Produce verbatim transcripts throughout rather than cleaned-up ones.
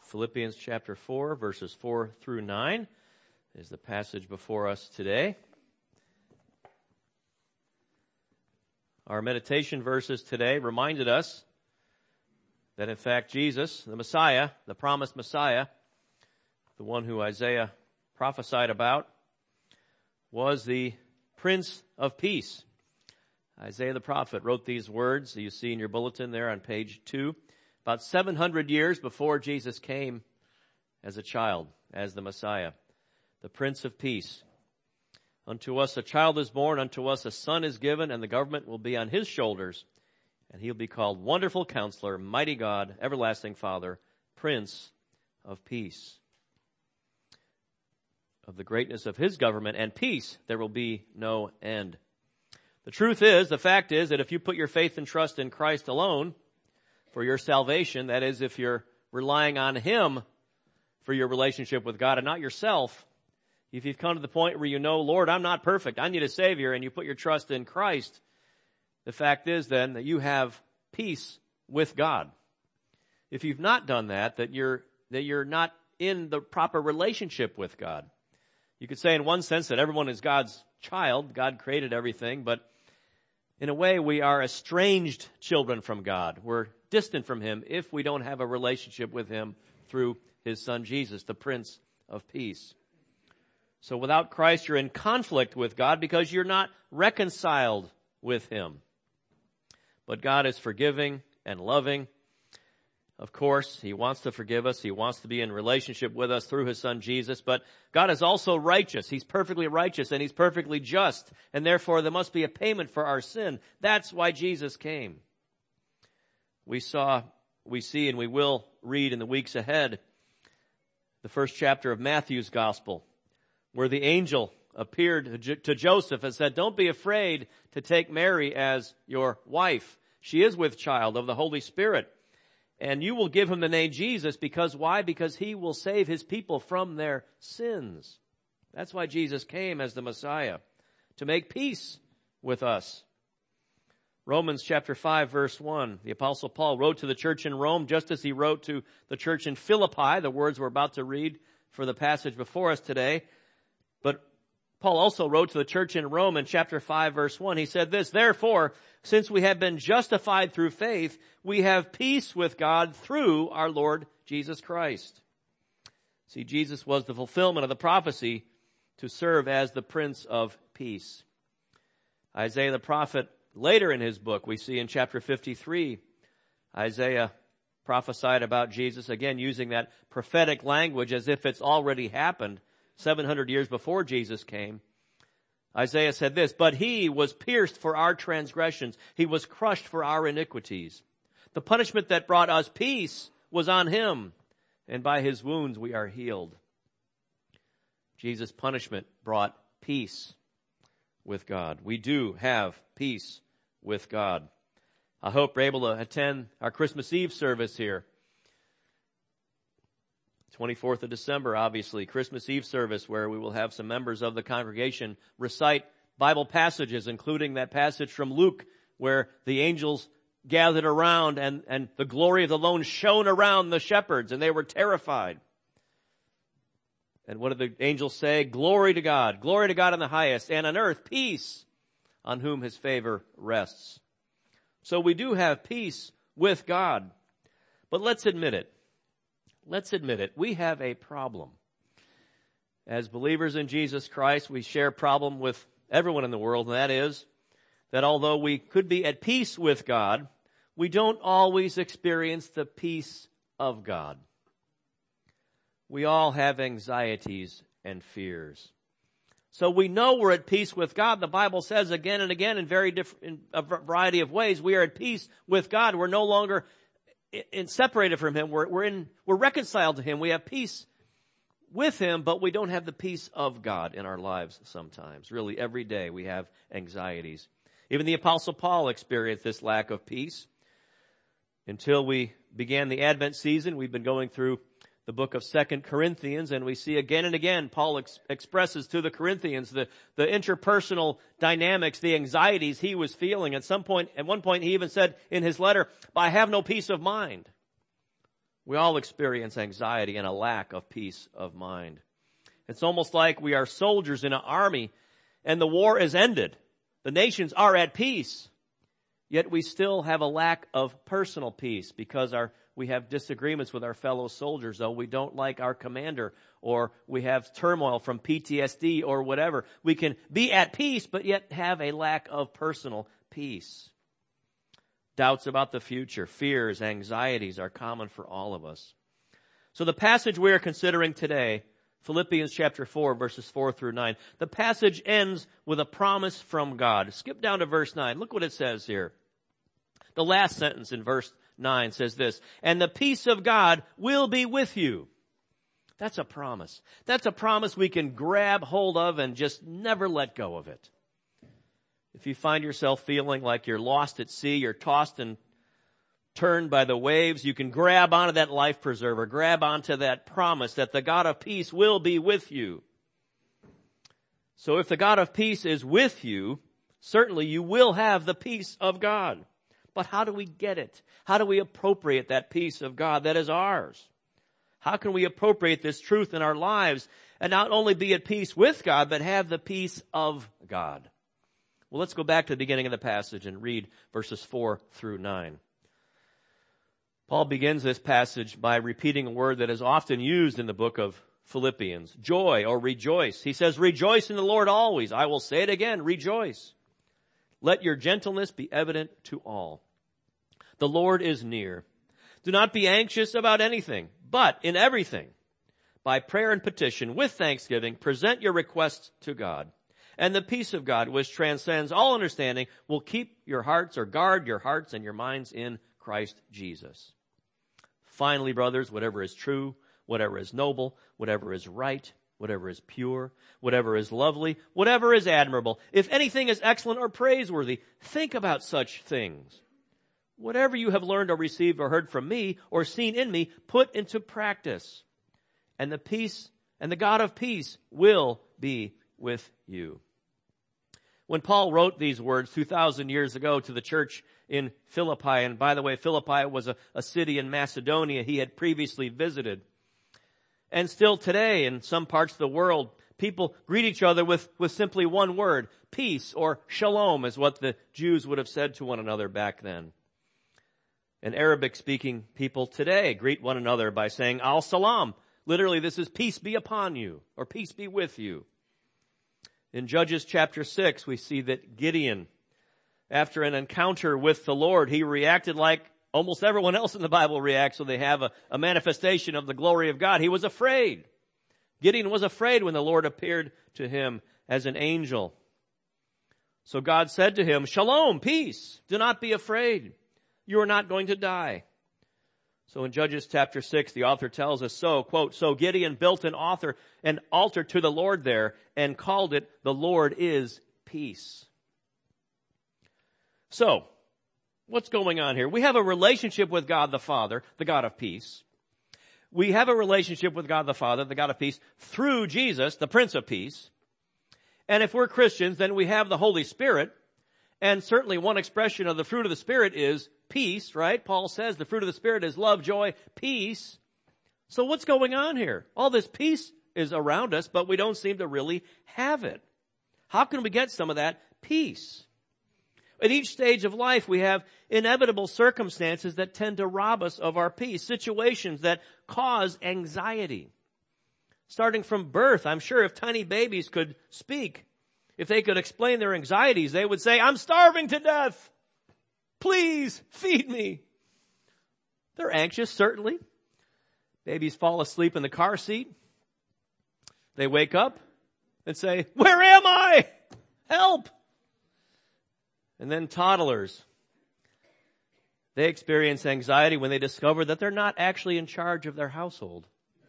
Philippians chapter four, verses four through nine is the passage before us today. Our meditation verses today reminded us that in fact Jesus, the Messiah, the promised Messiah, the one who Isaiah prophesied about, was the Prince of Peace. Isaiah the prophet wrote these words that you see in your bulletin there on page two, about seven hundred years before Jesus came as a child, as the Messiah, the Prince of Peace. Unto us a child is born, unto us a son is given, and the government will be on his shoulders, and he'll be called Wonderful Counselor, Mighty God, Everlasting Father, Prince of Peace. Of the greatness of his government and peace, there will be no end. The truth is, the fact is that if you put your faith and trust in Christ alone for your salvation, that is, if you're relying on him for your relationship with God and not yourself, if you've come to the point where you know, Lord, I'm not perfect, I need a Savior, and you put your trust in Christ, the fact is then that you have peace with God. If you've not done that, that you're, that you're not in the proper relationship with God. You could say in one sense that everyone is God's child. God created everything, but in a way we are estranged children from God. We're distant from him if we don't have a relationship with him through his son Jesus, the Prince of Peace. So without Christ, you're in conflict with God because you're not reconciled with him. But God is forgiving and loving. Of course, he wants to forgive us. He wants to be in relationship with us through his son Jesus. But God is also righteous. He's perfectly righteous and he's perfectly just. And therefore, there must be a payment for our sin. That's why Jesus came. We saw, we see, and we will read in the weeks ahead the first chapter of Matthew's Gospel, where the angel appeared to Joseph and said, "Don't be afraid to take Mary as your wife. She is with child of the Holy Spirit. And you will give him the name Jesus because why? Because he will save his people from their sins." That's why Jesus came as the Messiah, to make peace with us. Romans chapter five, verse one, the Apostle Paul wrote to the church in Rome just as he wrote to the church in Philippi, the words we're about to read for the passage before us today. But Paul also wrote to the church in Rome in chapter five, verse one. He said this, "Therefore, since we have been justified through faith, we have peace with God through our Lord Jesus Christ." See, Jesus was the fulfillment of the prophecy to serve as the Prince of Peace. Isaiah the prophet, later in his book, we see in chapter fifty-three, Isaiah prophesied about Jesus, again using that prophetic language as if it's already happened seven hundred years before Jesus came. Isaiah said this, "But he was pierced for our transgressions. He was crushed for our iniquities. The punishment that brought us peace was on him, and by his wounds we are healed." Jesus' punishment brought peace with God. We do have peace with God. I hope we're able to attend our Christmas Eve service here. twenty-fourth of December, obviously, Christmas Eve service where we will have some members of the congregation recite Bible passages, including that passage from Luke where the angels gathered around and, and the glory of the Lord shone around the shepherds and they were terrified. And what did the angels say? "Glory to God, glory to God in the highest, and on earth peace on whom his favor rests." So we do have peace with God. But let's admit it. Let's admit it, we have a problem. As believers in Jesus Christ, we share a problem with everyone in the world, and that is that although we could be at peace with God, we don't always experience the peace of God. We all have anxieties and fears. So we know we're at peace with God. The Bible says again and again in very different, in a variety of ways, we are at peace with God. We're no longer in separated from him. We're, we're in, we're reconciled to him. We have peace with him, but we don't have the peace of God in our lives sometimes. Really, every day we have anxieties. Even the Apostle Paul experienced this lack of peace. Until we began the Advent season, we've been going through the book of Second Corinthians, and we see again and again Paul ex- expresses to the Corinthians the, the interpersonal dynamics, the anxieties he was feeling. At some point, at one point, he even said in his letter, "I have no peace of mind." We all experience anxiety and a lack of peace of mind. It's almost like we are soldiers in an army and the war is ended. The nations are at peace. Yet we still have a lack of personal peace because our we have disagreements with our fellow soldiers, though we don't like our commander, or we have turmoil from P T S D or whatever. We can be at peace, but yet have a lack of personal peace. Doubts about the future, fears, anxieties are common for all of us. So the passage we are considering today, Philippians chapter four, verses four through nine, the passage ends with a promise from God. Skip down to verse nine. Look what it says here. The last sentence in verse nine says this, and the peace of God will be with you. That's a promise. That's a promise we can grab hold of and just never let go of it. If you find yourself feeling like you're lost at sea, you're tossed and turned by the waves, you can grab onto that life preserver, grab onto that promise that the God of peace will be with you. So if the God of peace is with you, certainly you will have the peace of God. But how do we get it? How do we appropriate that peace of God that is ours? How can we appropriate this truth in our lives and not only be at peace with God, but have the peace of God? Well, let's go back to the beginning of the passage and read verses four through nine. Paul begins this passage by repeating a word that is often used in the book of Philippians, joy or rejoice. He says, rejoice in the Lord always. I will say it again, rejoice. Let your gentleness be evident to all. The Lord is near. Do not be anxious about anything, but in everything, by prayer and petition, with thanksgiving, present your requests to God. And the peace of God, which transcends all understanding, will keep your hearts or guard your hearts and your minds in Christ Jesus. Finally, brothers, whatever is true, whatever is noble, whatever is right, whatever is pure, whatever is lovely, whatever is admirable, if anything is excellent or praiseworthy, think about such things. Whatever you have learned or received or heard from me or seen in me, put into practice. And the peace and the God of peace will be with you. When Paul wrote these words two thousand years ago to the church in Philippi, and by the way, Philippi was a, a city in Macedonia he had previously visited. And still today, in some parts of the world, people greet each other with, with simply one word, peace, or shalom is what the Jews would have said to one another back then. And Arabic-speaking people today greet one another by saying al-salam. Literally, this is peace be upon you, or peace be with you. In Judges chapter six, we see that Gideon, after an encounter with the Lord, he reacted like almost everyone else in the Bible reacts, so they have a, a manifestation of the glory of God. He was afraid. Gideon was afraid when the Lord appeared to him as an angel. So God said to him, shalom, peace, do not be afraid. You are not going to die. So in Judges chapter six, the author tells us so, quote, so Gideon built an altar, an altar to the Lord there and called it, the Lord is peace. So, what's going on here? We have a relationship with God the Father, the God of peace. We have a relationship with God the Father, the God of peace, through Jesus, the Prince of Peace. And if we're Christians, then we have the Holy Spirit. And certainly one expression of the fruit of the Spirit is peace, right? Paul says the fruit of the Spirit is love, joy, peace. So what's going on here? All this peace is around us, but we don't seem to really have it. How can we get some of that peace? At each stage of life, we have inevitable circumstances that tend to rob us of our peace, situations that cause anxiety. Starting from birth, I'm sure if tiny babies could speak, if they could explain their anxieties, they would say, I'm starving to death. Please feed me. They're anxious, certainly. Babies fall asleep in the car seat. They wake up and say, where am I? Help. And then toddlers, they experience anxiety when they discover that they're not actually in charge of their household.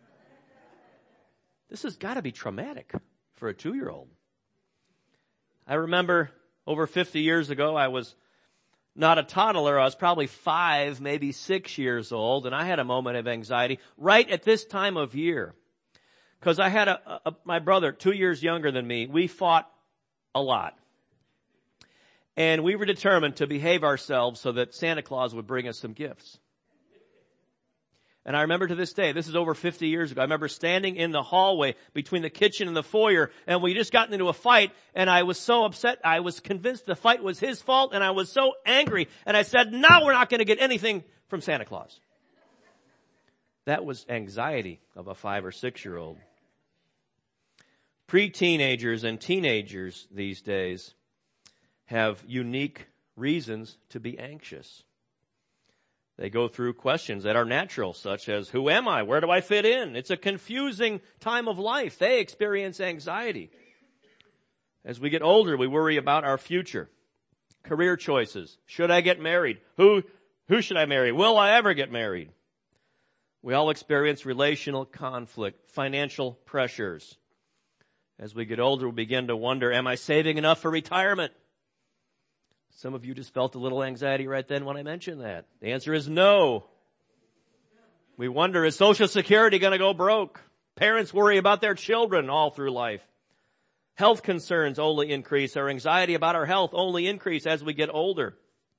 This has got to be traumatic for a two-year-old. I remember over fifty years ago, I was not a toddler. I was probably five, maybe six years old, and I had a moment of anxiety right at this time of year. Because I had a, a, my brother, two years younger than me. We fought a lot. And we were determined to behave ourselves so that Santa Claus would bring us some gifts. And I remember to this day, this is over fifty years ago, I remember standing in the hallway between the kitchen and the foyer, and we just gotten into a fight, and I was so upset, I was convinced the fight was his fault, and I was so angry, and I said, now we're not going to get anything from Santa Claus. That was anxiety of a five or six year old. Pre-teenagers and teenagers these days have unique reasons to be anxious. They go through questions that are natural, such as, who am I? Where do I fit in? It's a confusing time of life. They experience anxiety. As we get older, we worry about our future. Career choices. Should I get married? Who, who should I marry? Will I ever get married? We all experience relational conflict, financial pressures. As we get older, we begin to wonder, am I saving enough for retirement? Some of you just felt a little anxiety right then when I mentioned that. The answer is no. We wonder, is Social Security going to go broke? Parents worry about their children all through life. Health concerns only increase. Our anxiety about our health only increase as we get older.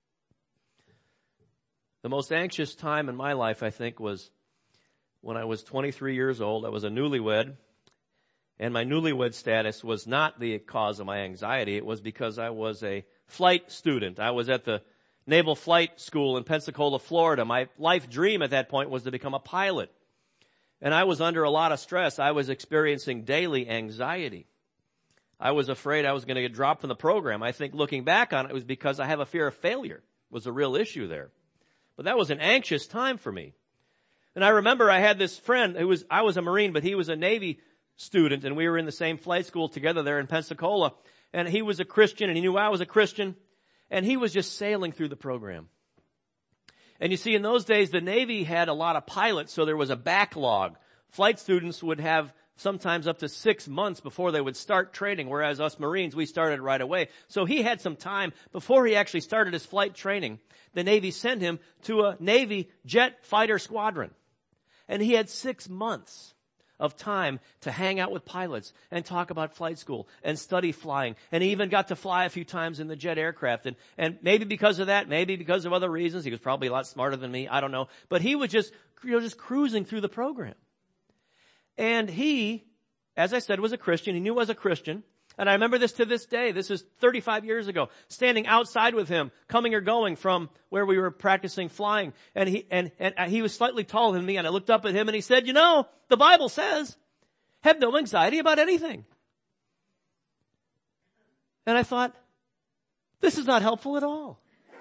The most anxious time in my life, I think, was when I was twenty-three years old. I was a newlywed. And my newlywed status was not the cause of my anxiety. It was because I was a flight student. I was at the Naval Flight School in Pensacola, Florida. My life dream at that point was to become a pilot. And I was under a lot of stress. I was experiencing daily anxiety. I was afraid I was going to get dropped from the program. I think looking back on it, it was because I have a fear of failure was a real issue there. But that was an anxious time for me. And I remember I had this friend who was, I was a Marine, but he was a Navy student, and we were in the same flight school together there in Pensacola. And he was a Christian, and he knew I was a Christian, and he was just sailing through the program. And you see, in those days, the Navy had a lot of pilots, so there was a backlog. Flight students would have sometimes up to six months before they would start training, whereas us Marines, we started right away. So he had some time before he actually started his flight training. The Navy sent him to a Navy jet fighter squadron. And he had six months of time to hang out with pilots and talk about flight school and study flying. And he even got to fly a few times in the jet aircraft. And, and maybe because of that, maybe because of other reasons, he was probably a lot smarter than me, I don't know. But he was just, you know, just cruising through the program. And he, as I said, was a Christian. He knew I was a Christian. And I remember this to this day. This is thirty-five years ago, standing outside with him, coming or going from where we were practicing flying. And he, and, and he was slightly taller than me, and I looked up at him and he said, you know, the Bible says, have no anxiety about anything. And I thought, this is not helpful at all.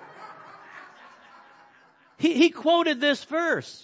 he, he quoted this verse.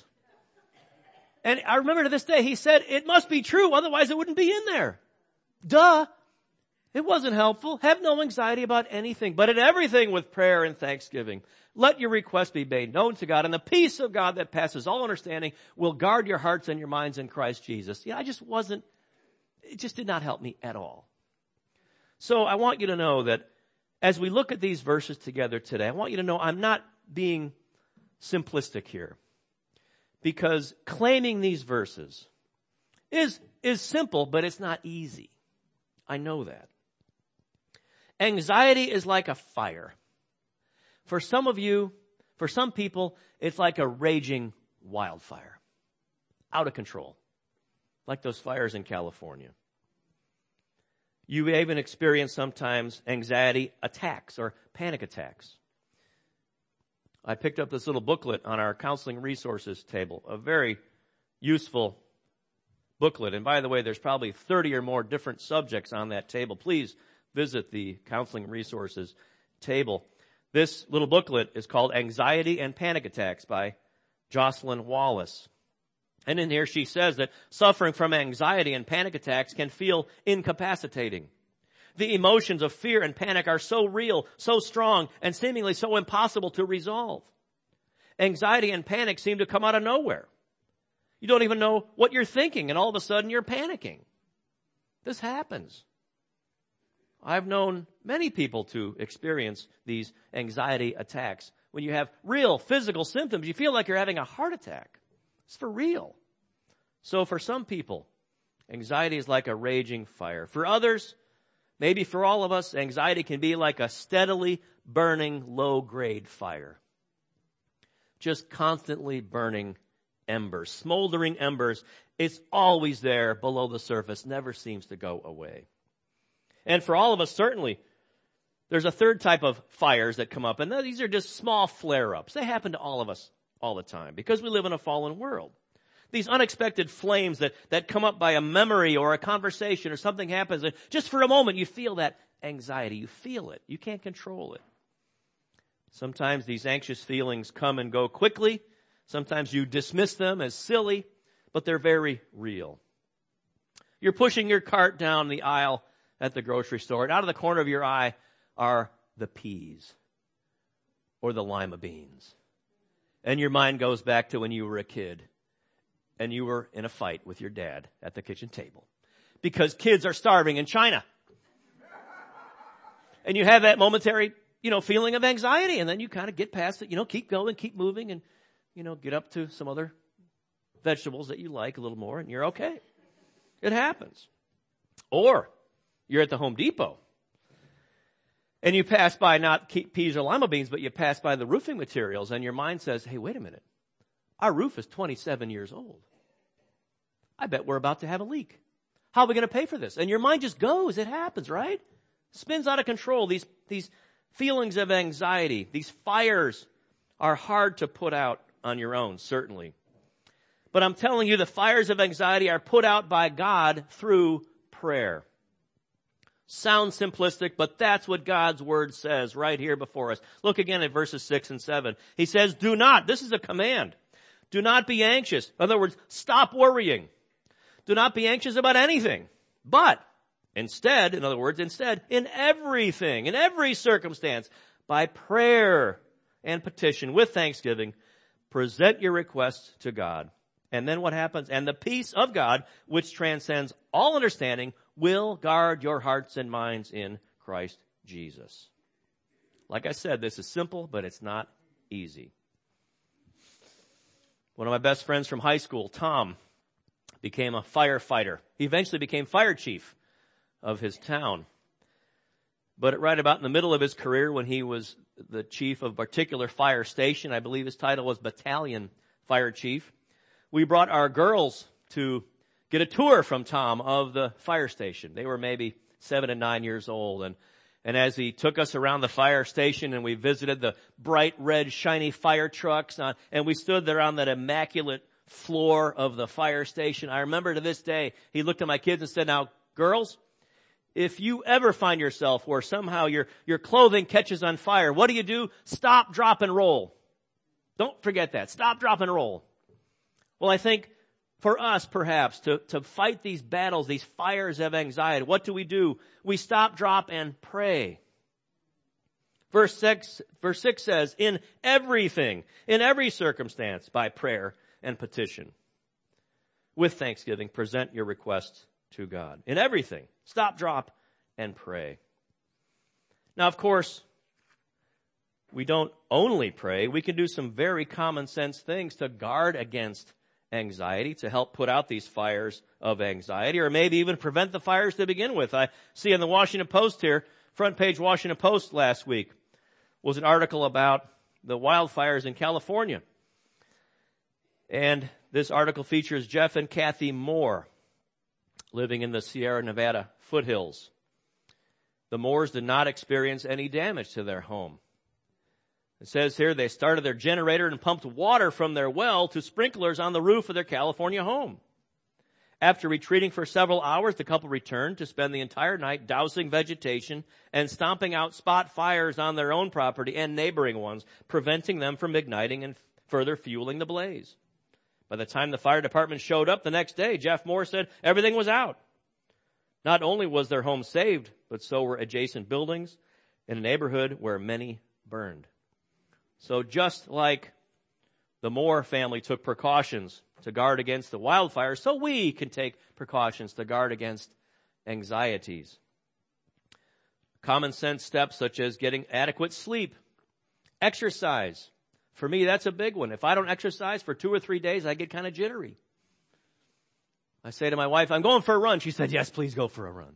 And I remember to this day, he said, it must be true, otherwise it wouldn't be in there. Duh. It wasn't helpful. Have no anxiety about anything, but in everything with prayer and thanksgiving. Let your requests be made known to God, and the peace of God that passes all understanding will guard your hearts and your minds in Christ Jesus. Yeah, I just wasn't, it just did not help me at all. So I want you to know that as we look at these verses together today, I want you to know I'm not being simplistic here. Because claiming these verses is, is simple, but it's not easy. I know that. Anxiety is like a fire. For some of you, for some people, it's like a raging wildfire. Out of control. Like those fires in California. You even experience sometimes anxiety attacks or panic attacks. I picked up this little booklet on our counseling resources table, a very useful booklet. And by the way, there's probably thirty or more different subjects on that table. Please visit the counseling resources table. This little booklet is called Anxiety and Panic Attacks by Jocelyn Wallace. And in here she says that suffering from anxiety and panic attacks can feel incapacitating. The emotions of fear and panic are so real, so strong, and seemingly so impossible to resolve. Anxiety and panic seem to come out of nowhere. You don't even know what you're thinking, and all of a sudden you're panicking. This happens. I've known many people to experience these anxiety attacks. When you have real physical symptoms, you feel like you're having a heart attack. It's for real. So for some people, anxiety is like a raging fire. For others, maybe for all of us, anxiety can be like a steadily burning low-grade fire. Just constantly burning embers, smoldering embers. It's always there below the surface, never seems to go away. And for all of us, certainly, there's a third type of fires that come up, and these are just small flare-ups. They happen to all of us all the time because we live in a fallen world. These unexpected flames that, that come up by a memory or a conversation or something happens, and just for a moment you feel that anxiety. You feel it. You can't control it. Sometimes these anxious feelings come and go quickly. Sometimes you dismiss them as silly, but they're very real. You're pushing your cart down the aisle at the grocery store, and out of the corner of your eye are the peas or the lima beans. And your mind goes back to when you were a kid and you were in a fight with your dad at the kitchen table because kids are starving in China. And you have that momentary, you know, feeling of anxiety, and then you kind of get past it, you know, keep going, keep moving, and, you know, get up to some other vegetables that you like a little more, and you're okay. It happens. Or you're at the Home Depot, and you pass by not peas or lima beans, but you pass by the roofing materials, and your mind says, hey, wait a minute. Our roof is twenty-seven years old. I bet we're about to have a leak. How are we going to pay for this? And your mind just goes. It happens, right? Spins out of control. These, these feelings of anxiety, these fires are hard to put out on your own, certainly. But I'm telling you, the fires of anxiety are put out by God through prayer. Sounds simplistic, but that's what God's word says right here before us. Look again at verses six and seven. He says, do not, this is a command. Do not be anxious. In other words, stop worrying. Do not be anxious about anything. But instead, in other words, instead, in everything, in every circumstance, by prayer and petition with thanksgiving, present your requests to God. And then what happens? And the peace of God, which transcends all understanding, will guard your hearts and minds in Christ Jesus. Like I said, this is simple, but it's not easy. One of my best friends from high school, Tom, became a firefighter. He eventually became fire chief of his town. But right about in the middle of his career, when he was the chief of a particular fire station, I believe his title was battalion fire chief, we brought our girls to get a tour from Tom of the fire station. They were maybe seven and nine years old. And, and as he took us around the fire station and we visited the bright red shiny fire trucks on, and we stood there on that immaculate floor of the fire station, I remember to this day, he looked at my kids and said, now girls, if you ever find yourself where somehow your, your clothing catches on fire, what do you do? Stop, drop, and roll. Don't forget that. Stop, drop, and roll. Well, I think for us, perhaps, to, to fight these battles, these fires of anxiety, what do we do? We stop, drop, and pray. Verse six, verse six says, in everything, in every circumstance, by prayer and petition, with thanksgiving, present your requests to God. In everything, stop, drop, and pray. Now, of course, we don't only pray. We can do some very common sense things to guard against anxiety, to help put out these fires of anxiety, or maybe even prevent the fires to begin with. I see in the Washington Post here, front page Washington Post last week, was an article about the wildfires in California. And this article features Jeff and Kathy Moore, living in the Sierra Nevada foothills. The Moores did not experience any damage to their home. It says here they started their generator and pumped water from their well to sprinklers on the roof of their California home. After retreating for several hours, the couple returned to spend the entire night dousing vegetation and stomping out spot fires on their own property and neighboring ones, preventing them from igniting and further fueling the blaze. By the time the fire department showed up the next day, Jeff Moore said everything was out. Not only was their home saved, but so were adjacent buildings in a neighborhood where many burned. So just like the Moore family took precautions to guard against the wildfires, so we can take precautions to guard against anxieties. Common sense steps such as getting adequate sleep, exercise. For me, that's a big one. If I don't exercise for two or three days, I get kind of jittery. I say to my wife, I'm going for a run. She said, yes, please go for a run.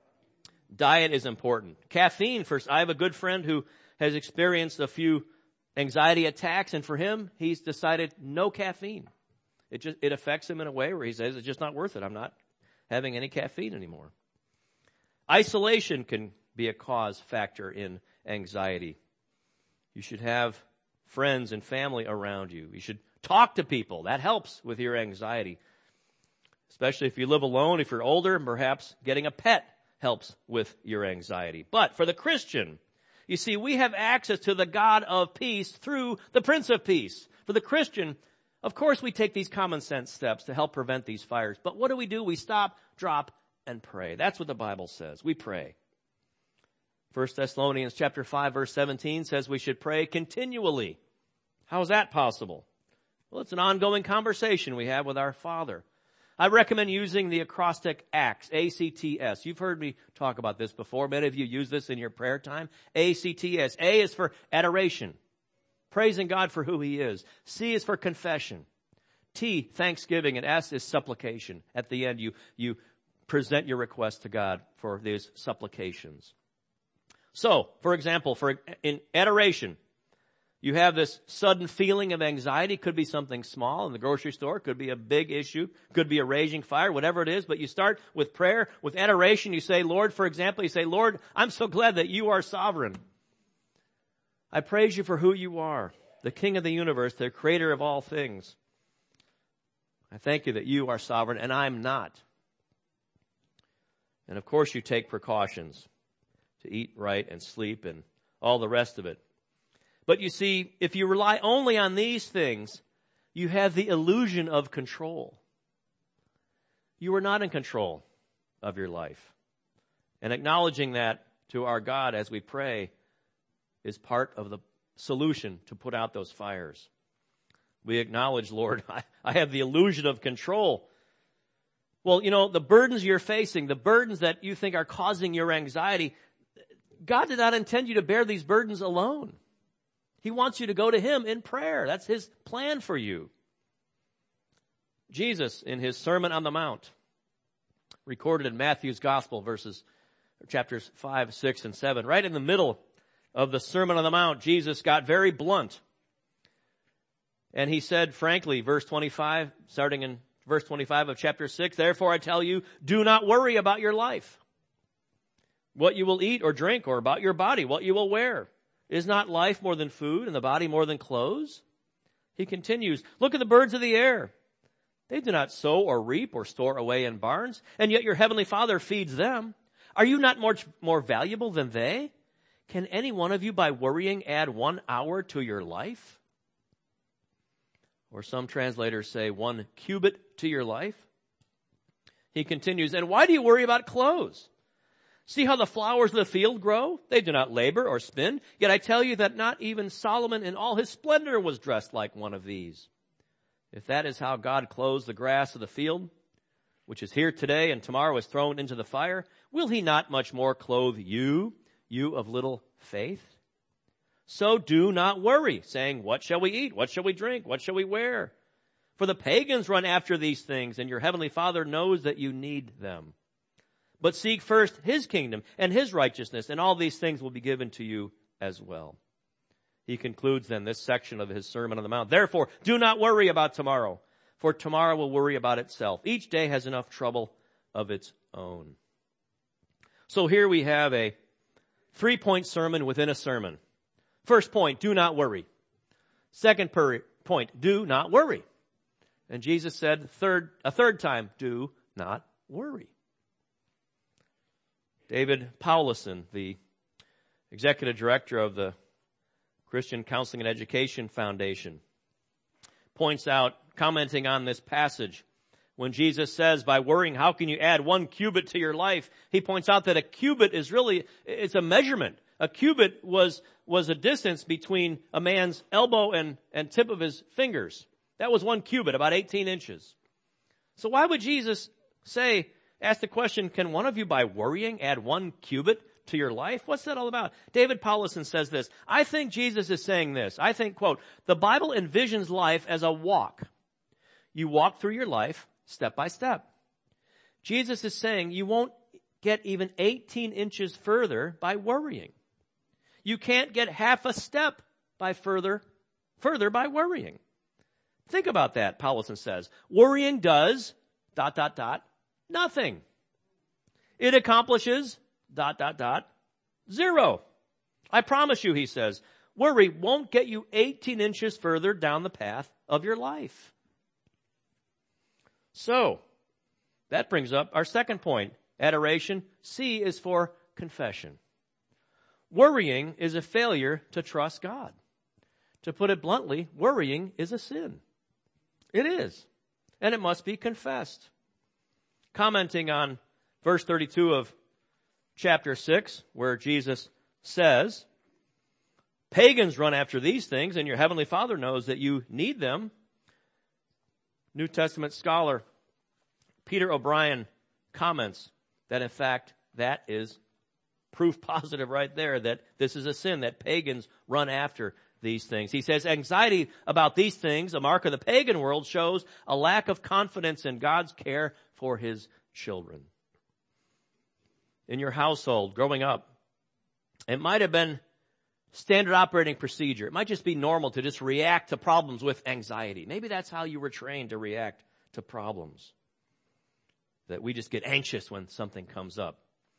Diet is important. Caffeine, first, I have a good friend who has experienced a few anxiety attacks, and for him, he's decided no caffeine. It just, it affects him in a way where he says, it's just not worth it. I'm not having any caffeine anymore. Isolation can be a cause factor in anxiety. You should have friends and family around you. You should talk to people. That helps with your anxiety. Especially if you live alone, if you're older, perhaps getting a pet helps with your anxiety. But for the Christian, you see, we have access to the God of peace through the Prince of Peace. For the Christian, of course, we take these common sense steps to help prevent these fires. But what do we do? We stop, drop, and pray. That's what the Bible says. We pray. First Thessalonians chapter five, verse seventeen says we should pray continually. How is that possible? Well, it's an ongoing conversation we have with our Father. I recommend using the acrostic ACTS, A C T S. You've heard me talk about this before. Many of you use this in your prayer time. A C T S. A is for adoration, praising God for who He is. C is for confession. T, thanksgiving, and S is supplication. At the end, you, you present your request to God for these supplications. So, for example, for in adoration, you have this sudden feeling of anxiety. Could be something small in the grocery store. Could be a big issue. Could be a raging fire, whatever it is. But you start with prayer, with adoration. You say, Lord, for example, you say, Lord, I'm so glad that you are sovereign. I praise you for who you are, the King of the universe, the creator of all things. I thank you that you are sovereign and I'm not. And of course you take precautions to eat right and sleep and all the rest of it. But you see, if you rely only on these things, you have the illusion of control. You are not in control of your life. And acknowledging that to our God as we pray is part of the solution to put out those fires. We acknowledge, Lord, I, I have the illusion of control. Well, you know, the burdens you're facing, the burdens that you think are causing your anxiety, God did not intend you to bear these burdens alone. He wants you to go to Him in prayer. That's His plan for you. Jesus, in His Sermon on the Mount, recorded in Matthew's Gospel, verses, chapters five, six, and seven, right in the middle of the Sermon on the Mount, Jesus got very blunt. And He said, frankly, verse twenty-five, starting in verse twenty-five of chapter six, therefore I tell you, do not worry about your life, what you will eat or drink, or about your body, what you will wear. Is not life more than food and the body more than clothes? He continues, look at the birds of the air. They do not sow or reap or store away in barns, and yet your heavenly Father feeds them. Are you not more, more valuable than they? Can any one of you by worrying add one hour to your life? Or some translators say one cubit to your life. He continues, and why do you worry about clothes? See how the flowers of the field grow? They do not labor or spin. Yet I tell you that not even Solomon in all his splendor was dressed like one of these. If that is how God clothes the grass of the field, which is here today and tomorrow is thrown into the fire, will He not much more clothe you, you of little faith? So do not worry, saying, what shall we eat? What shall we drink? What shall we wear? For the pagans run after these things, and your heavenly Father knows that you need them. But seek first His kingdom and His righteousness, and all these things will be given to you as well. He concludes then this section of His Sermon on the Mount. Therefore, do not worry about tomorrow, for tomorrow will worry about itself. Each day has enough trouble of its own. So here we have a three-point sermon within a sermon. First point, do not worry. Second per- point, do not worry. And Jesus said third, a third time, do not worry. David Powlison, the executive director of the Christian Counseling and Education Foundation, points out, commenting on this passage, when Jesus says, by worrying, how can you add one cubit to your life? He points out that a cubit is really, it's a measurement. A cubit was, was a distance between a man's elbow and, and tip of his fingers. That was one cubit, about eighteen inches. So why would Jesus say, ask the question, can one of you by worrying add one cubit to your life? What's that all about? David Powlison says this. I think Jesus is saying this. I think, quote, the Bible envisions life as a walk. You walk through your life step by step. Jesus is saying you won't get even eighteen inches further by worrying. You can't get half a step by further, further by worrying. Think about that, Paulson says. Worrying does, dot, dot, dot, nothing. It accomplishes, dot, dot, dot, zero. I promise you, he says, worry won't get you eighteen inches further down the path of your life. So, that brings up our second point. Adoration, C, is for confession. Worrying is a failure to trust God. To put it bluntly, worrying is a sin. It is. And it must be confessed. Commenting on verse thirty-two of chapter six, where Jesus says, pagans run after these things, and your heavenly Father knows that you need them. New Testament scholar Peter O'Brien comments that, in fact, that is proof positive right there that this is a sin, that pagans run after these things. He says, anxiety about these things, a mark of the pagan world, shows a lack of confidence in God's care for his children. In your household, growing up, it might have been standard operating procedure. It might just be normal to just react to problems with anxiety. Maybe that's how you were trained to react to problems. That we just get anxious when something comes up.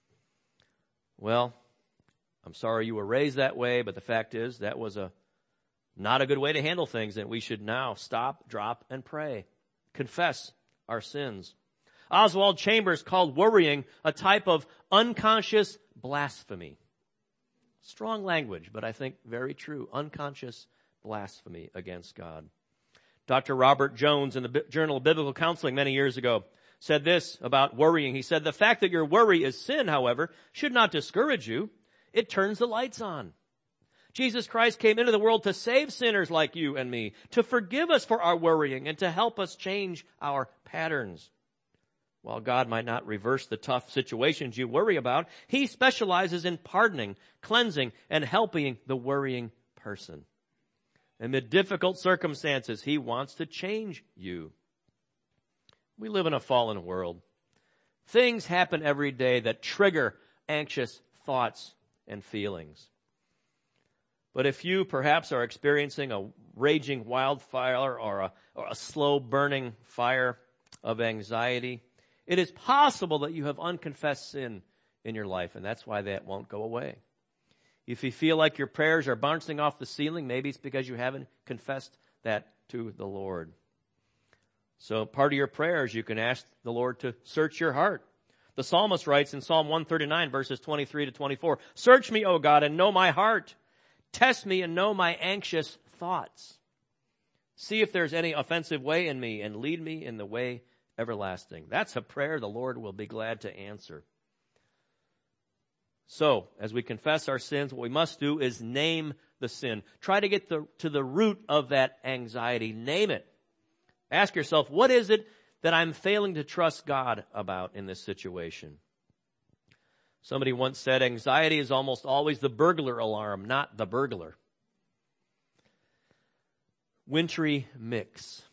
Well, I'm sorry you were raised that way, but the fact is that was a not a good way to handle things, and we should now stop, drop, and pray. Confess our sins. Oswald Chambers called worrying a type of unconscious blasphemy. Strong language, but I think very true. Unconscious blasphemy against God. Doctor Robert Jones in the B- Journal of Biblical Counseling many years ago said this about worrying. He said, the fact that your worry is sin, however, should not discourage you. It turns the lights on. Jesus Christ came into the world to save sinners like you and me, to forgive us for our worrying, and to help us change our patterns. While God might not reverse the tough situations you worry about, he specializes in pardoning, cleansing, and helping the worrying person. Amid difficult circumstances, he wants to change you. We live in a fallen world. Things happen every day that trigger anxious thoughts and feelings. But if you perhaps are experiencing a raging wildfire or a, or a slow burning fire of anxiety, it is possible that you have unconfessed sin in your life, and that's why that won't go away. If you feel like your prayers are bouncing off the ceiling, maybe it's because you haven't confessed that to the Lord. So part of your prayers, you can ask the Lord to search your heart. The psalmist writes in Psalm one thirty-nine, verses twenty-three to twenty-four, search me, O God, and know my heart. Test me and know my anxious thoughts. See if there's any offensive way in me, and lead me in the way everlasting. That's a prayer the Lord will be glad to answer. So, as we confess our sins, what we must do is name the sin. Try to get the, to the root of that anxiety. Name it. Ask yourself, what is it that I'm failing to trust God about in this situation? Somebody once said, anxiety is almost always the burglar alarm, not the burglar. Wintry mix.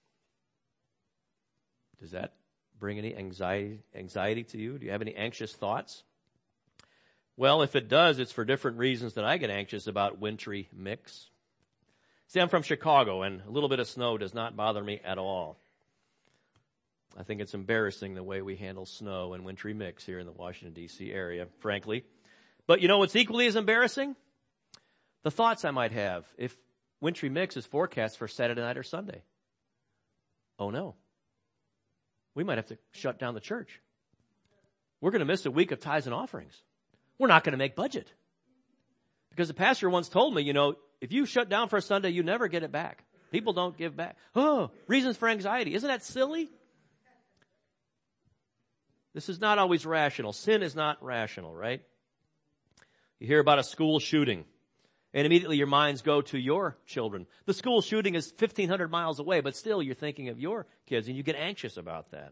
Does that bring any anxiety, anxiety to you? Do you have any anxious thoughts? Well, if it does, it's for different reasons that I get anxious about wintry mix. See, I'm from Chicago, and a little bit of snow does not bother me at all. I think it's embarrassing the way we handle snow and wintry mix here in the Washington, D C area, frankly. But you know what's equally as embarrassing? The thoughts I might have if wintry mix is forecast for Saturday night or Sunday. Oh no. We might have to shut down the church. We're going to miss a week of tithes and offerings. We're not going to make budget. Because the pastor once told me, you know, if you shut down for a Sunday, you never get it back. People don't give back. Oh, reasons for anxiety. Isn't that silly? This is not always rational. Sin is not rational, right? You hear about a school shooting, and immediately your minds go to your children. The school shooting is fifteen hundred miles away, but still you're thinking of your kids, and you get anxious about that.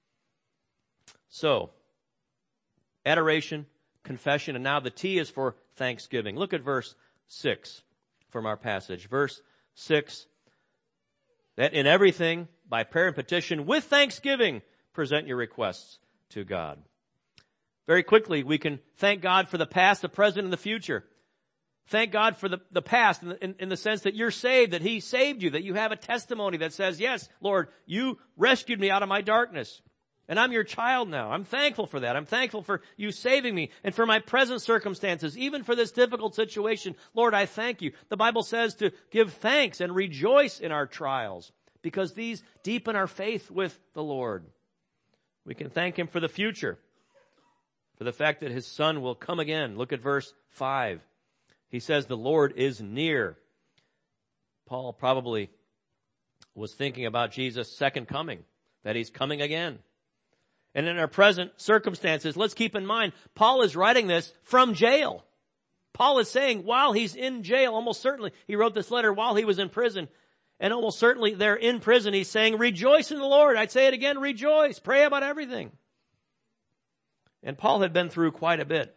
So, adoration, confession, and now the T is for thanksgiving. Look at verse six from our passage. Verse six, that in everything, by prayer and petition, with thanksgiving, present your requests to God. Very quickly, we can thank God for the past, the present, and the future. Thank God for the, the past in the, in, in the sense that you're saved, that He saved you, that you have a testimony that says, yes, Lord, you rescued me out of my darkness. And I'm your child now. I'm thankful for that. I'm thankful for you saving me and for my present circumstances, even for this difficult situation. Lord, I thank you. The Bible says to give thanks and rejoice in our trials because these deepen our faith with the Lord. We can thank Him for the future, for the fact that His Son will come again. Look at verse five. He says the Lord is near. Paul probably was thinking about Jesus' second coming, that He's coming again. And in our present circumstances, let's keep in mind, Paul is writing this from jail. Paul is saying while he's in jail, almost certainly, he wrote this letter while he was in prison. And almost certainly there in prison, he's saying, rejoice in the Lord. I'd say it again, rejoice. Pray about everything. And Paul had been through quite a bit.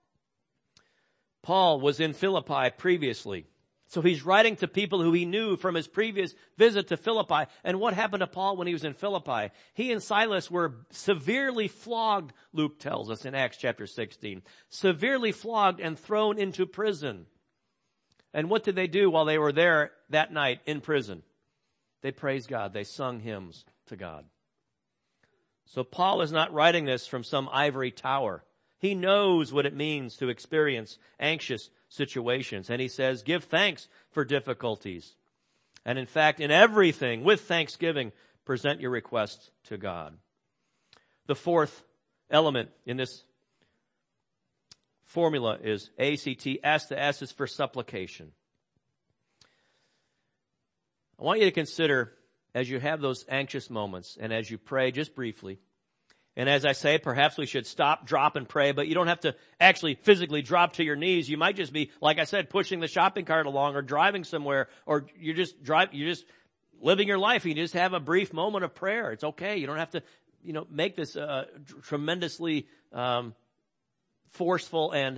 Paul was in Philippi previously. So he's writing to people who he knew from his previous visit to Philippi. And what happened to Paul when he was in Philippi? He and Silas were severely flogged, Luke tells us in Acts chapter sixteen. Severely flogged and thrown into prison. And what did they do while they were there that night in prison? They praised God. They sung hymns to God. So Paul is not writing this from some ivory tower. He knows what it means to experience anxious situations. And he says, give thanks for difficulties. And in fact, in everything, with thanksgiving, present your requests to God. The fourth element in this formula is A C T. S, the S is for supplication. I want you to consider, as you have those anxious moments, and as you pray just briefly, and as I say, perhaps we should stop, drop, and pray, but you don't have to actually physically drop to your knees. You might just be, like I said, pushing the shopping cart along or driving somewhere, or you're just drive, you're just living your life. You just have a brief moment of prayer. It's okay. You don't have to, you know, make this uh, tremendously um, forceful and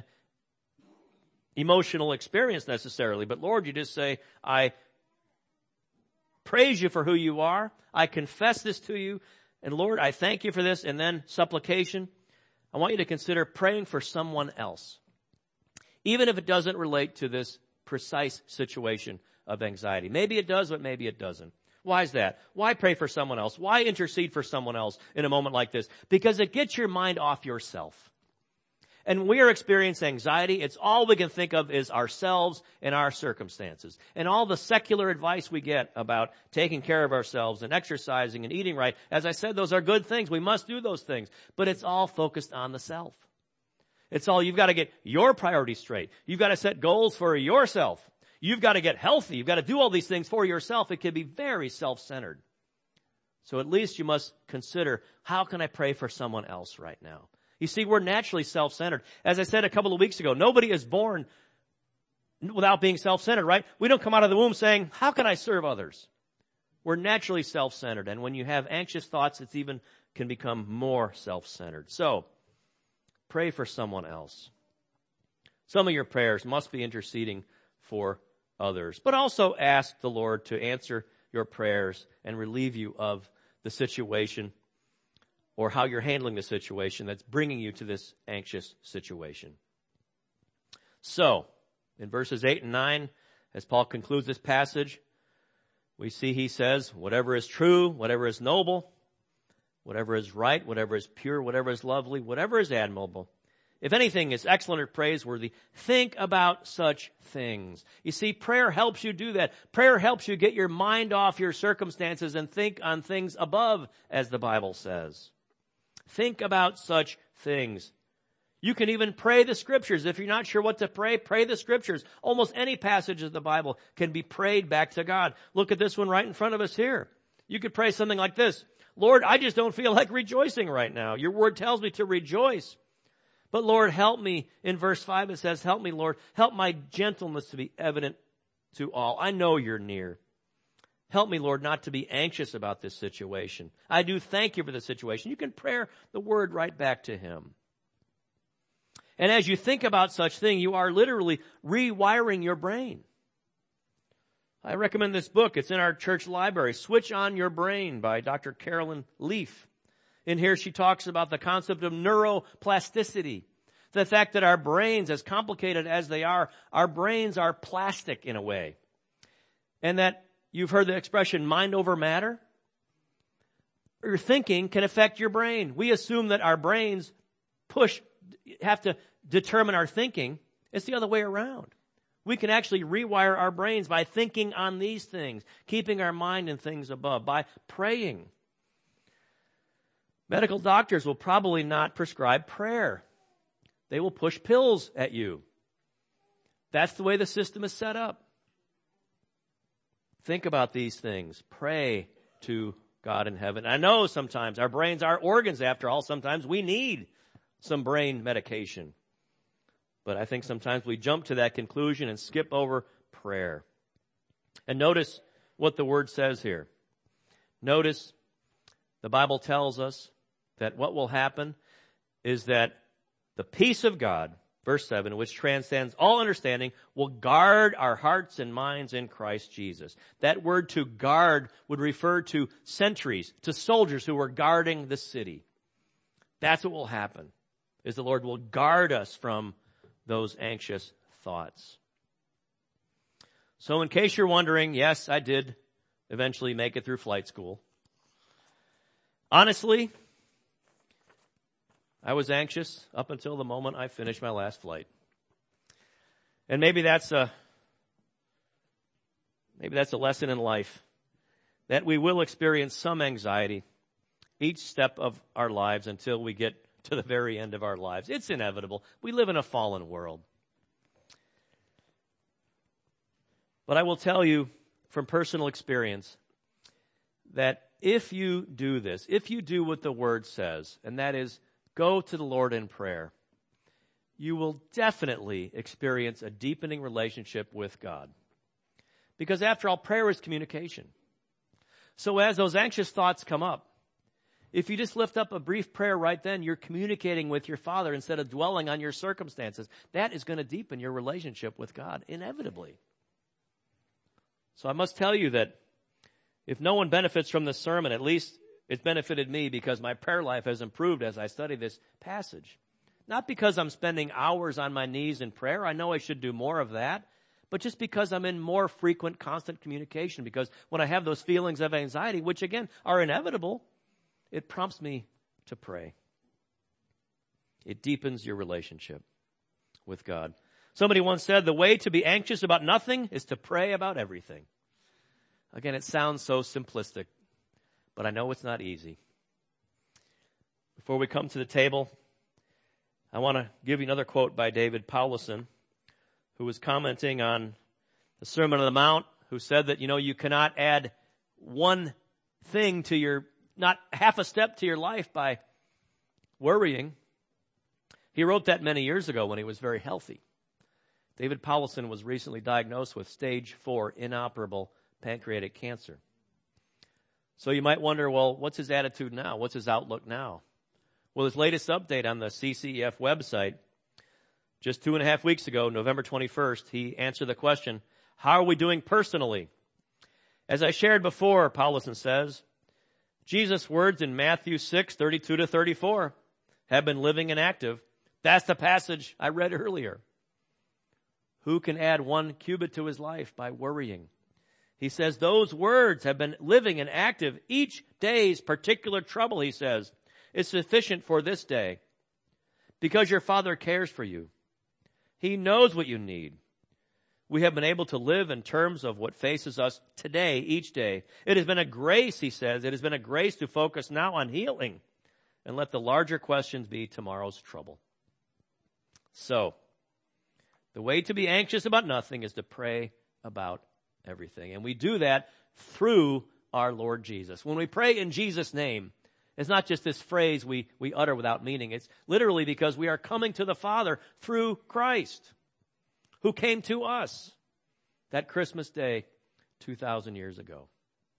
emotional experience necessarily. But Lord, you just say, I praise you for who you are. I confess this to you. And Lord, I thank you for this. And then supplication. I want you to consider praying for someone else. Even if it doesn't relate to this precise situation of anxiety. Maybe it does, but maybe it doesn't. Why is that? Why pray for someone else? Why intercede for someone else in a moment like this? Because it gets your mind off yourself. And when we are experiencing anxiety, it's all we can think of is ourselves and our circumstances. And all the secular advice we get about taking care of ourselves and exercising and eating right, as I said, those are good things. We must do those things. But it's all focused on the self. It's all, you've got to get your priorities straight. You've got to set goals for yourself. You've got to get healthy. You've got to do all these things for yourself. It can be very self-centered. So at least you must consider, how can I pray for someone else right now? You see, we're naturally self-centered. As I said a couple of weeks ago, nobody is born without being self-centered, right? We don't come out of the womb saying, how can I serve others? We're naturally self-centered. And when you have anxious thoughts, it's even can become more self-centered. So, pray for someone else. Some of your prayers must be interceding for others. But also ask the Lord to answer your prayers and relieve you of the situation or how you're handling the situation that's bringing you to this anxious situation. So, in verses eight and nine, as Paul concludes this passage, we see he says, whatever is true, whatever is noble, whatever is right, whatever is pure, whatever is lovely, whatever is admirable, if anything is excellent or praiseworthy, think about such things. You see, prayer helps you do that. Prayer helps you get your mind off your circumstances and think on things above, as the Bible says. Think about such things. You can even pray the Scriptures. If you're not sure what to pray, pray the Scriptures. Almost any passage of the Bible can be prayed back to God. Look at this one right in front of us here. You could pray something like this. Lord, I just don't feel like rejoicing right now. Your word tells me to rejoice. But Lord, help me. In verse five it says, help me, Lord. Help my gentleness to be evident to all. I know you're near. Help me, Lord, not to be anxious about this situation. I do thank you for the situation. You can pray the word right back to him. And as you think about such thing, you are literally rewiring your brain. I recommend this book. It's in our church library, Switch on Your Brain by Doctor Carolyn Leaf. In here she talks about the concept of neuroplasticity. The fact that our brains, as complicated as they are, our brains are plastic in a way. And that you've heard the expression mind over matter. Your thinking can affect your brain. We assume that our brains push, have to determine our thinking. It's the other way around. We can actually rewire our brains by thinking on these things, keeping our mind in things above, by praying. Medical doctors will probably not prescribe prayer. They will push pills at you. That's the way the system is set up. Think about these things. Pray to God in heaven. I know sometimes our brains are organs, after all. Sometimes we need some brain medication. But I think sometimes we jump to that conclusion and skip over prayer. And notice what the Word says here. Notice the Bible tells us that what will happen is that the peace of God, verse seven, which transcends all understanding, will guard our hearts and minds in Christ Jesus. That word to guard would refer to sentries, to soldiers who were guarding the city. That's what will happen, is the Lord will guard us from those anxious thoughts. So in case you're wondering, yes, I did eventually make it through flight school. Honestly, I was anxious up until the moment I finished my last flight. And maybe that's a, maybe that's a lesson in life, that we will experience some anxiety each step of our lives until we get to the very end of our lives. It's inevitable. We live in a fallen world. But I will tell you from personal experience that if you do this, if you do what the Word says, and that is go to the Lord in prayer, you will definitely experience a deepening relationship with God. Because after all, prayer is communication. So as those anxious thoughts come up, if you just lift up a brief prayer right then, you're communicating with your Father instead of dwelling on your circumstances. That is going to deepen your relationship with God, inevitably. So I must tell you that if no one benefits from this sermon, at least it's benefited me because my prayer life has improved as I study this passage. Not because I'm spending hours on my knees in prayer. I know I should do more of that. But just because I'm in more frequent, constant communication. Because when I have those feelings of anxiety, which again are inevitable, it prompts me to pray. It deepens your relationship with God. Somebody once said, the way to be anxious about nothing is to pray about everything. Again, it sounds so simplistic, but I know it's not easy. Before we come to the table, I want to give you another quote by David Powlison, who was commenting on the Sermon on the Mount, who said that, you know, you cannot add one thing to your, not half a step to your life by worrying. He wrote that many years ago when he was very healthy. David Powlison was recently diagnosed with stage four inoperable pancreatic cancer. So you might wonder, well, what's his attitude now? What's his outlook now? Well, his latest update on the C C E F website, just two and a half weeks ago, November twenty-first, he answered the question, how are we doing personally? As I shared before, Powlison says, Jesus' words in Matthew six, thirty-two to thirty-four have been living and active. That's the passage I read earlier. Who can add one cubit to his life by worrying? He says those words have been living and active. Each day's particular trouble, he says, is sufficient for this day because your Father cares for you. He knows what you need. We have been able to live in terms of what faces us today, each day. It has been a grace, he says, it has been a grace to focus now on healing and let the larger questions be tomorrow's trouble. So, the way to be anxious about nothing is to pray about everything. And we do that through our Lord Jesus. When we pray in Jesus' name, it's not just this phrase we, we utter without meaning. It's literally because we are coming to the Father through Christ, who came to us that Christmas day two thousand years ago.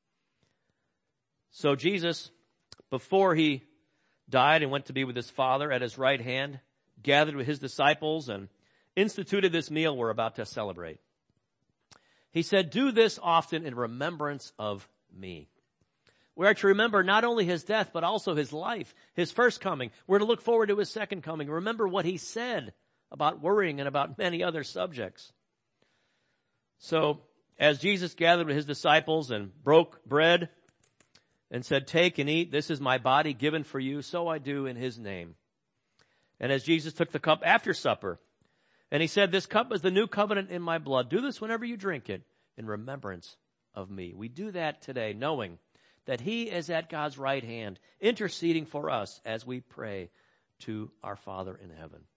So Jesus, before he died and went to be with his Father at his right hand, gathered with his disciples and instituted this meal we're about to celebrate. He said, do this often in remembrance of me. We are to remember not only his death, but also his life, his first coming. We're to look forward to his second coming. Remember what he said about worrying and about many other subjects. So, as Jesus gathered with his disciples and broke bread and said, "Take and eat, this is my body given for you, so I do in his name." And as Jesus took the cup after supper, and he said, "This cup is the new covenant in my blood. Do this whenever you drink it in remembrance of me." We do that today, knowing that he is at God's right hand, interceding for us as we pray to our Father in heaven.